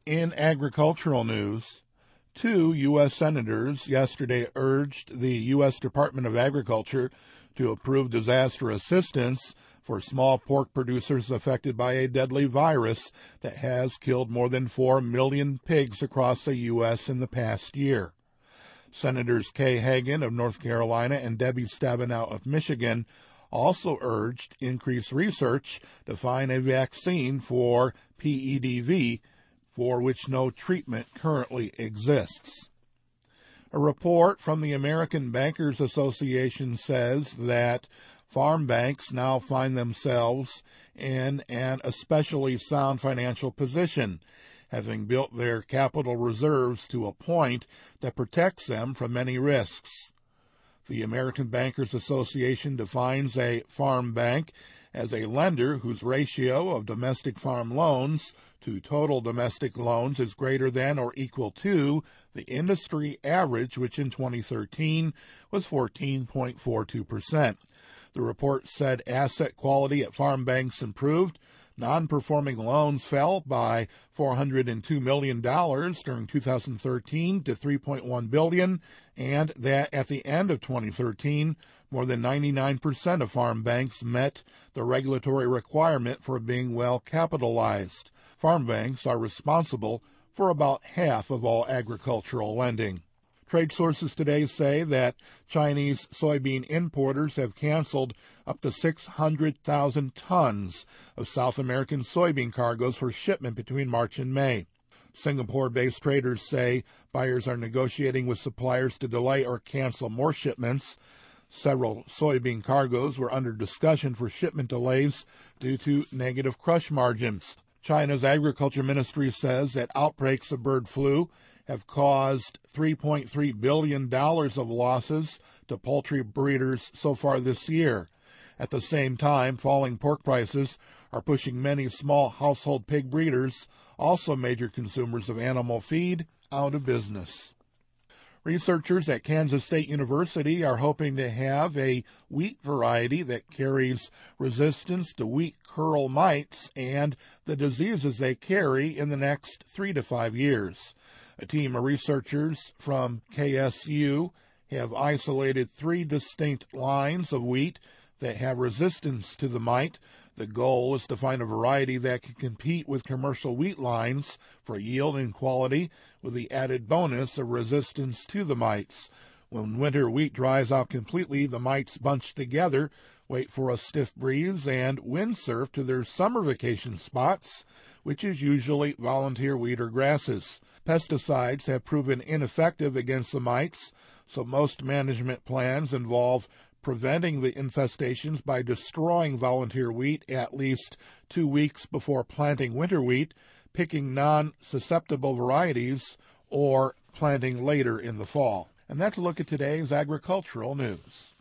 In agricultural news, two U.S. senators yesterday urged the U.S. Department of Agriculture to approve disaster assistance for small pork producers affected by a deadly virus that has killed more than 4 million pigs across the U.S. in the past year. Senators Kay Hagan of North Carolina and Debbie Stabenow of Michigan also urged increased research to find a vaccine for PEDV, for which no treatment currently exists. A report from the American Bankers Association says that farm banks now find themselves in an especially sound financial position, having built their capital reserves to a point that protects them from many risks. The American Bankers Association defines a farm bank as a lender whose ratio of domestic farm loans to total domestic loans is greater than or equal to the industry average, which in 2013 was 14.42%. The report said asset quality at farm banks improved. Non-performing loans fell by $402 million during 2013 to $3.1 billion, and that at the end of 2013, more than 99% of farm banks met the regulatory requirement for being well capitalized. Farm banks are responsible for about half of all agricultural lending. Trade sources today say that Chinese soybean importers have canceled up to 600,000 tons of South American soybean cargoes for shipment between March and May. Singapore-based traders say buyers are negotiating with suppliers to delay or cancel more shipments. Several soybean cargoes were under discussion for shipment delays due to negative crush margins. China's agriculture ministry says that outbreaks of bird flu have caused $3.3 billion of losses to poultry breeders so far this year. At the same time, falling pork prices are pushing many small household pig breeders, also major consumers of animal feed, out of business. Researchers at Kansas State University are hoping to have a wheat variety that carries resistance to wheat curl mites and the diseases they carry in the next 3 to 5 years. A team of researchers from KSU have isolated 3 distinct lines of wheat that have resistance to the mite. The goal is to find a variety that can compete with commercial wheat lines for yield and quality, with the added bonus of resistance to the mites. When winter wheat dries out completely, the mites bunch together, wait for a stiff breeze, and windsurf to their summer vacation spots, which is usually volunteer wheat or grasses. Pesticides have proven ineffective against the mites, so most management plans involve preventing the infestations by destroying volunteer wheat at least 2 weeks before planting winter wheat, picking non-susceptible varieties, or planting later in the fall. And that's a look at today's agricultural news.